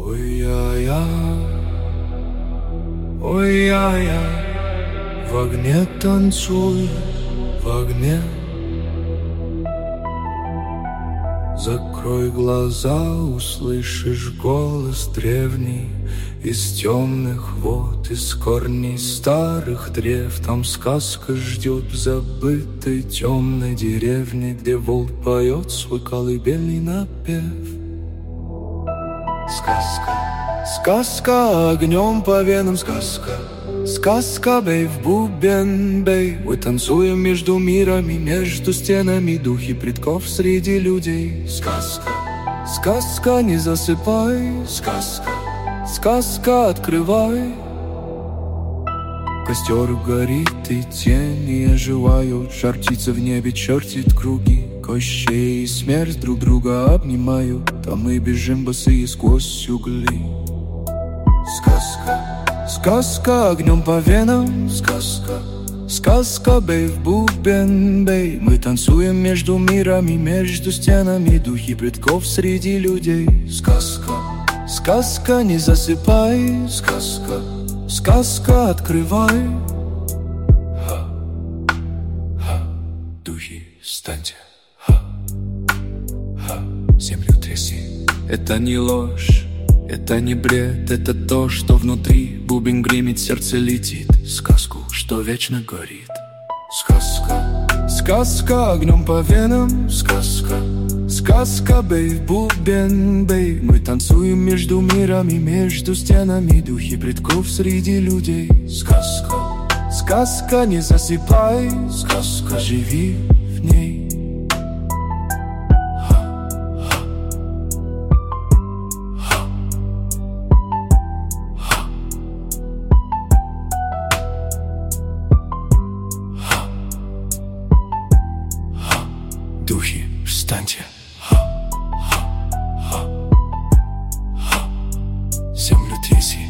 Ой-я-я, ой-я-я, в огне танцую, в огне. Закрой глаза, услышишь голос древний из темных вод, из корней старых древ. Там сказка ждет в забытой темной деревне, где волк поет свой колыбельный напев. Сказка, сказка, огнем по венам сказка. Сказка, бей в бубен, бей. Мы танцуем между мирами, между стенами, духи предков среди людей. Сказка, сказка, не засыпай. Сказка, сказка, открывай. Костер горит и тени оживают, жар птица в небе чертит круги. Кощей и смерть друг друга обнимают, а мы бежим босые сквозь угли. Сказка, сказка, огнем по венам, сказка. Сказка, бей в бубен, бей. Мы танцуем между мирами, между стенами, духи предков среди людей. Сказка, сказка, не засыпай. Сказка, сказка, открывай. Духи, встаньте. Землю тряси. Это не ложь, это не бред, это то, что внутри. Бубен гремит, сердце летит. Сказку, что вечно горит. Сказка, сказка, огнем по венам. Сказка, сказка, бей в бубен, бей. Мы танцуем между мирами, между стенами, духи предков среди людей. Сказка, сказка, не засыпай. Сказка, живи в ней. Духи, встаньте. Землю тряси.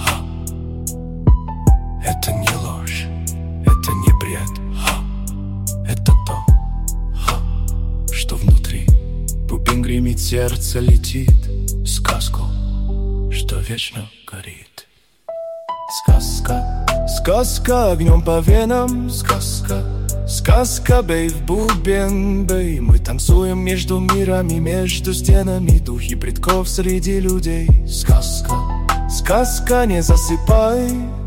Это не ложь, это не бред. Это то, что внутри. Бубен гремит, сердце летит. Сказку, что вечно горит. Сказка, сказка, огнем по венам. Сказка, сказка, бей в бубен, бей. Мы танцуем между мирами, между стенами, духи предков среди людей. Сказка, сказка, не засыпай.